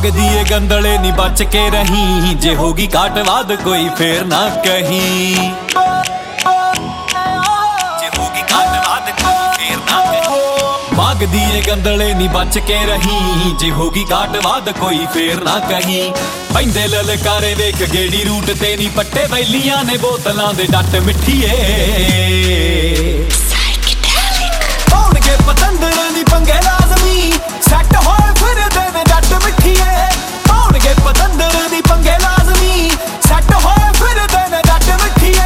ਮੰਗਦੀ ਏ ਗੰਦਲੇ ਨੀ ਬਚ ਕੇ ਰਹੀਂ, ਜੇ ਹੋਗੀ ਘਾਟਵਾਦ ਕੋਈ ਫੇਰ ਨਾ ਕਹੀਂ, ਜੇ ਹੋਗੀ ਘਾਟਵਾਦ ਕੋਈ ਫੇਰ ਨਾ ਕਹੀਂ। ਮੰਗਦੀ ਏ ਗੰਦਲੇ ਨੀ ਬਚ ਕੇ ਰਹੀਂ, ਜੇ ਹੋਗੀ ਘਾਟਵਾਦ ਕੋਈ ਫੇਰ ਨਾ ਕਹੀਂ। ਪੈਂਦੇ ਲਲਕਾਰੇ ਵੇਖ ਗੇੜੀ ਰੂਟ ਤੇ ਨੀ ਪੱਟੇ ਬੈਲੀਆਂ ਨੇ ਬੋਤਲਾਂ ਦੇ ਡੱਟ ਮਿੱਠੀਏ। ਪਾਉਣਗੇ ਪਤੰਦਰ ਨੀ ਪੰਗੇ ਲਾਜ਼ਮੀ, ਸੈੱਟ ਹੋਏ ਫਿਰਦੇ ਨੇ ਜੱਟ ਮਿੱਠੀਏ। ਪਾਉਣਗੇ ਪਤੰਦਰ ਨੀ ਪੰਗੇ ਲਾਜ਼ਮੀ, ਸੈੱਟ ਹੋਏ ਫਿਰਦੇ ਨੇ ਜੱਟ ਮਿੱਠੀਏ।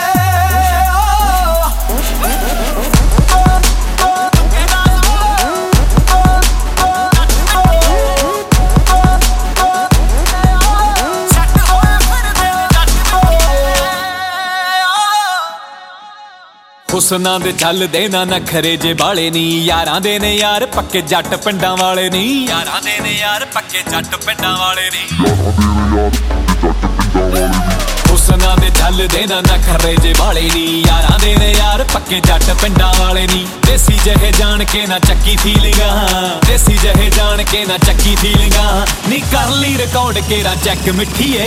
ਹੁਸਨਾਂ ਦੇ ਚੱਲਦੇ ਨਾ ਨਖਰੇ ਜੇ ਬਾਲੇ ਨੀ, ਯਾਰਾਂ ਦੇ ਨੇ ਯਾਰ ਪੱਕੇ ਜੱਟ ਪਿੰਡਾਂ ਵਾਲੇ ਨੀ, ਯਾਰਾਂ ਦੇ ਨੇ ਯਾਰ ਪੱਕੇ ਜੱਟ ਪਿੰਡਾਂ ਵਾਲੇ ਨੀ। ਹੁਸਨਾਂ ਦੇ ਚੱਲਦੇ ਨਾ ਨਖਰੇ ਜੇ ਬਾਲੇ ਨੀ, ਯਾਰਾਂ ਦੇ ਨੇ ਯਾਰ ਪੱਕੇ ਜੱਟ ਪਿੰਡਾਂ ਵਾਲੇ ਨੀ। ਦੇਸੀ ਜਿਹੇ ਜਾਣ ਕੇ ਨਾ ਚੱਕੀ ਫੀਲਿੰਗਾਂ, ਦੇਸੀ ਜਿਹੇ ਜਾਣ ਕੇ ਨਾ ਚੱਕੀ ਫੀਲਿੰਗਾਂ, ਨੀ ਕਰ ਲਈ ਰਿਕਾਰਡ ਕੇਰਾ ਚੈੱਕ ਮਿੱਠੀਏ।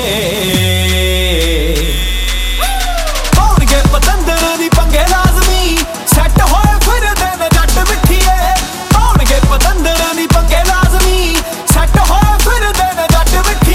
ਪਾਉਣਗੇ ਪਤੰਦਰ ਨੀ ਪੰਗੇ ਲਾਜ਼ਮੀ, ਸੈੱਟ ਹੋਏ ਫਿਰਦੇ ਨੇ ਜੱਟ ਮਿੱਠੀਏ। ਪਾਉਣਗੇ ਪਤੰਦਰ ਨੀ ਪੰਗੇ ਲਾਜ਼ਮੀ, ਸੈੱਟ ਹੋਏ ਫਿਰਦੇ ਨੇ ਜੱਟ ਮਿੱਠੀਏ।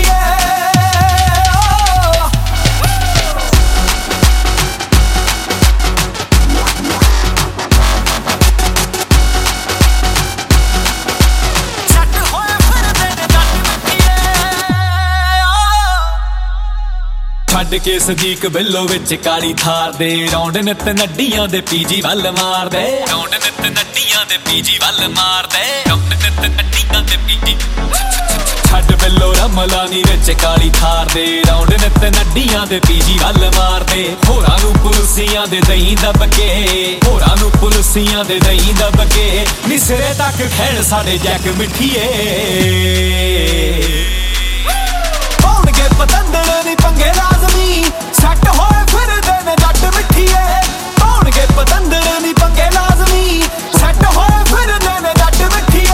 ਛੱਡ ਕੇ ਸਦੀਕ ਬਿੱਲੋ ਵਿੱਚ ਕਾਲੀ ਥਾਰ ਦੇ, ਰੌਂਡ ਨਿੱਤ ਨੱਡੀਆਂ ਦੇ ਪੀਜੀ ਵੱਲ ਮਾਰਦੇ, ਰੌਂਡ ਨਿੱਤ ਨੱਡੀਆਂ ਦੇ ਪੀਜੀ ਵੱਲ ਮਾਰਦੇ, ਰੌਂਡ ਨਿੱਤ ਨੱਡੀਆਂ ਦੇ ਪੀਜੀ। ਛੱਡ ਬਿੱਲੋ ਰਮਲਾਨੀ ਵਿੱਚ ਕਾਲੀ ਥਾਰ ਦੇ, ਰੌਂਡ ਨਿੱਤ ਨੱਡੀਆਂ ਦੇ ਪੀਜੀ ਵੱਲ ਮਾਰਦੇ। ਹੋਰਾਂ ਨੂੰ ਪੁਲਸੀਆਂ ਦੇ ਦਹੀਂ ਦੱਬ ਕੇ, ਹੋਰਾਂ ਨੂੰ ਪੁਲਸੀਆਂ ਦੇ ਦਹੀਂ ਦੱਬ ਕੇ, ਨੀ ਸਿਰੇ ਤੱਕ ਖੈਣ ਸਾਡੇ ਜੈਕ ਮਿੱਠੀਏ। ਪਾਉਣਗੇ ਪਤੰਦਰ ਨੀ ਪੰਗੇ ਲਾਜ਼ਮੀ, ਸੈੱਟ ਹੋਏ ਫਿਰਦੇ ਨੇ ਜੱਟ ਮਿੱਠੀਏ। ਪਾਉਣਗੇ ਪਤੰਦਰ ਨੀ ਪੰਗੇ ਲਾਜ਼ਮੀ, ਸੈੱਟ ਹੋਏ ਫਿਰਦੇ ਨੇ ਜੱਟ ਮਿੱਠੀਏ।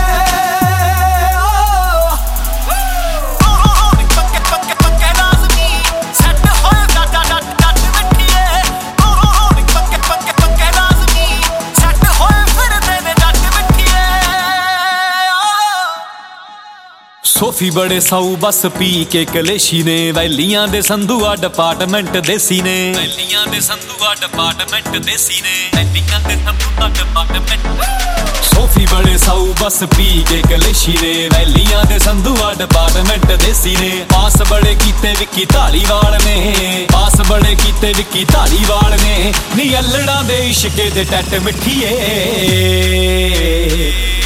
ਪੰਗੇ ਲਾਜ਼ਮੀ, ਸੈੱਟ ਹੋਏ ਜੱਟ ਮਿੱਠੀਏ। ਪੰਗੇ ਲਾਜ਼ਮੀ, ਸੈੱਟ ਹੋਏ ਫਿਰਦੇ ਨੇ ਜੱਟ ਮਿੱਠੀਏ। ਸੋਫੀ ਬੜੇ ਸਾਊ ਬਸ ਪੀ ਕੇ ਕਲੇਸ਼ੀ ਨੇ, ਵੈਲੀਆਂ ਦੇ ਸੰਧੂਆ ਡਿਪਾਰਟਮੈਂਟ ਦੇਸੀ ਨੇ, ਵੈਲੀਆਂ ਦੇ ਸੰਧੂਆ ਡਿਪਾਰਟਮੈਂਟ ਦੇਸੀ ਨੇ, ਵੈਲੀਆਂ ਦੇ ਸੰਧੂਆ ਡਿਪਾਰਟਮੈਂਟ। ਸੋਫੀ ਬੜੇ ਸਾਊ ਬਸ ਪੀ ਕੇ ਕਲੇਸ਼ੀ ਨੇ, ਵੈਲੀਆਂ ਦੇ ਸੰਧੂਆ ਡਿਪਾਰਟਮੈਂਟ ਦੇਸੀ ਨੇ। ਪਾਸ ਬੜੇ ਕੀਤੇ ਵਿੱਕੀ ਢਾਲੀਵਾਲ ਨੇ, ਪਾਸ ਬੜੇ ਕੀਤੇ ਵਿੱਕੀ ਢਾਲੀਵਾਲ ਨੇ, ਨੀ ਅਲੜਾਂ ਦੇ ਇਸ਼ਕੇ ਦੇ ਟੱਟ ਮਿੱਠੀਏ।